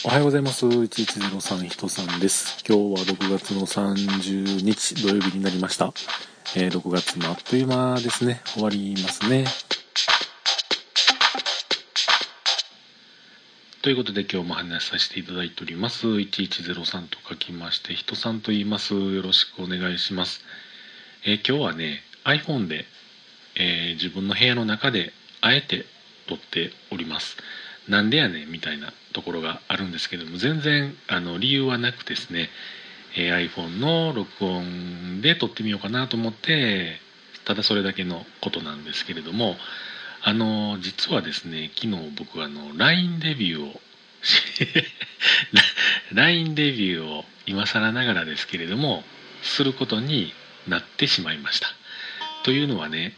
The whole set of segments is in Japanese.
おはようございます。1103人さんです。今日は6月の30日土曜日になりました。6月もあっという間ですね。終わりますね。ということで今日も話させていただいております。1103と書きまして人さんと言います。よろしくお願いします。今日はね iPhone で、自分の部屋の中であえて撮っております。なんでやねんみたいなところがあるんですけども、全然理由はなくですね、iPhone の録音で撮ってみようかなと思って、ただそれだけのことなんですけれども、実はですね、昨日僕LINE デビューをLINE デビューを今更ながらですけれどもすることになってしまいました。というのはね、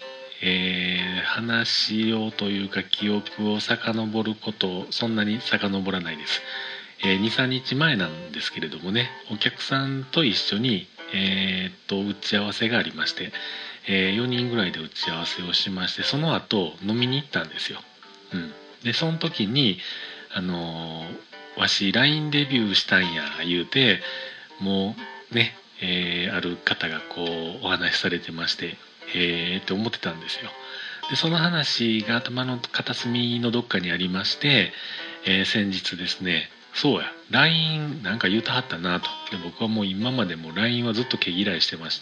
話をというか記憶を遡ることそんなに遡らないです。2、3日前なんですけれどもね、お客さんと一緒に、打ち合わせがありまして、4人ぐらいで打ち合わせをしまして、その後飲みに行ったんですよ。でその時にわし LINE デビューしたんや言うて、もうね、ある方がこうお話しされてまして、って思ってたんですよ。でその話が頭の片隅のどっかにありまして、先日ですね、そうや LINE なんか言うたはったなと。で僕はもう今までも LINE はずっと毛嫌いしてまして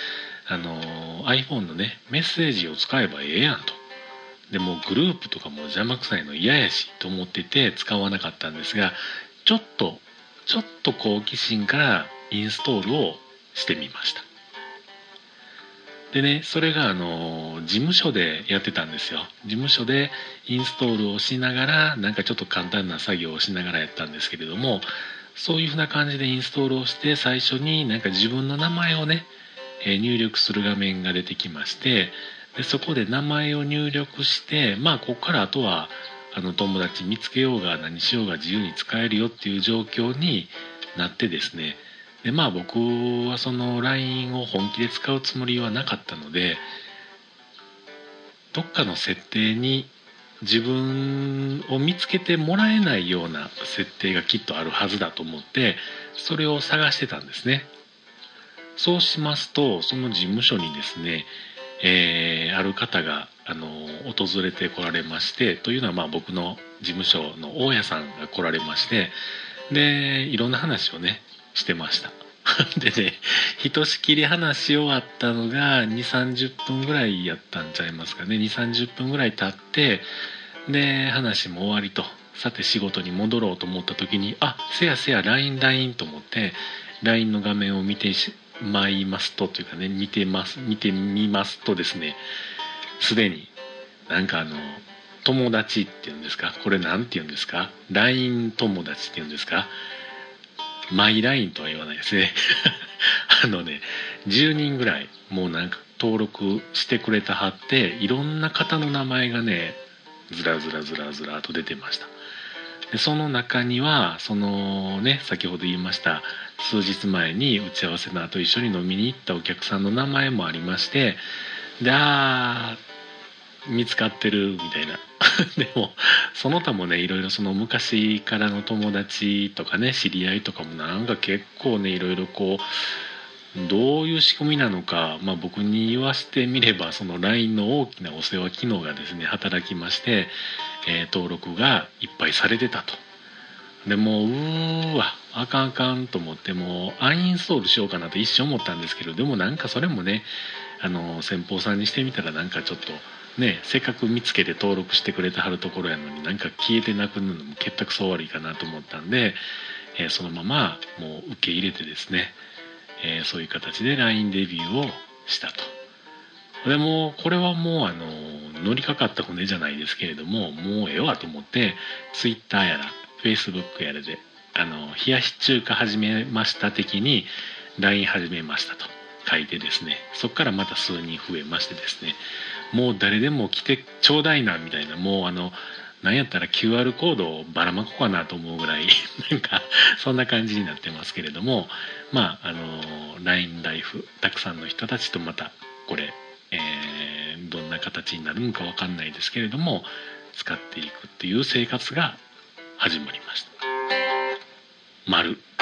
、iPhone のねメッセージを使えばええやんと。でもグループとかも邪魔くさいの嫌やしと思ってて使わなかったんですが、ちょっと好奇心からインストールをしてみました。でね、それが事務所でやってたんですよ。事務所でインストールをしながら、なんかちょっと簡単な作業をしながらやったんですけれども、そういうふうな感じでインストールをして、最初になんか自分の名前をね、入力する画面が出てきまして、でそこで名前を入力して、まあここからあとは友達見つけようが何しようが自由に使えるよっていう状況になってですね、でまあ僕はその LINE を本気で使うつもりはなかったので、どっかの設定に自分を見つけてもらえないような設定がきっとあるはずだと思って、それを探してたんですね。そうしますとその事務所にですね、ある方が訪れてこられまして、というのはまあ僕の事務所の大家さんが来られまして、でいろんな話をねしてました。でね、ひとしきり話し終わったのが2 3 0分ぐらいやったんちゃいますかね。2 3 0分ぐらい経って、で話も終わりと、さて仕事に戻ろうと思った時に、せやせや LINE と思って LINE の画面を見てまいりますと、というかね、見てみますとですね、すでになんか友達っていうんですか、これなんていうんですか、 LINE 友達っていうんですか、マイ LINE とは言わないですね。10人ぐらいもうなんか登録してくれたはって、いろんな方の名前がねずらずらずらずらと出てました。でその中にはそのね、先ほど言いました数日前に打ち合わせの後一緒に飲みに行ったお客さんの名前もありまして、で見つかってるみたいな。でもその他もね、いろいろその昔からの友達とかね、知り合いとかもなんか結構ね、いろいろこうどういう仕組みなのか、まあ、僕に言わせてみればその LINE の大きなお世話機能がですね働きまして、登録がいっぱいされてたと。でもあかんあかんと思って、もうアンインストールしようかなと一瞬思ったんですけど、でもなんかそれもね、先方さんにしてみたらなんかちょっとね、せっかく見つけて登録してくれてはるところやのに、なんか消えてなくなるのも結託そう悪いかなと思ったんで、そのままもう受け入れてですね、そういう形で LINE デビューをしたと。でもこれはもう乗りかかった船じゃないですけれども、もうええわと思って Twitter やら Facebook やらで冷やし中華始めました的に LINE 始めましたと書いてですね、そこからまた数人増えましてですね、もう誰でも来てちょうだいなみたいな、もうなんやったら QR コードをばらまこうかなと思うぐらいなんかそんな感じになってますけれども、まあLINE ライフたくさんの人たちとまたこれ、どんな形になるのか分かんないですけれども使っていくっていう生活が始まりました。 丸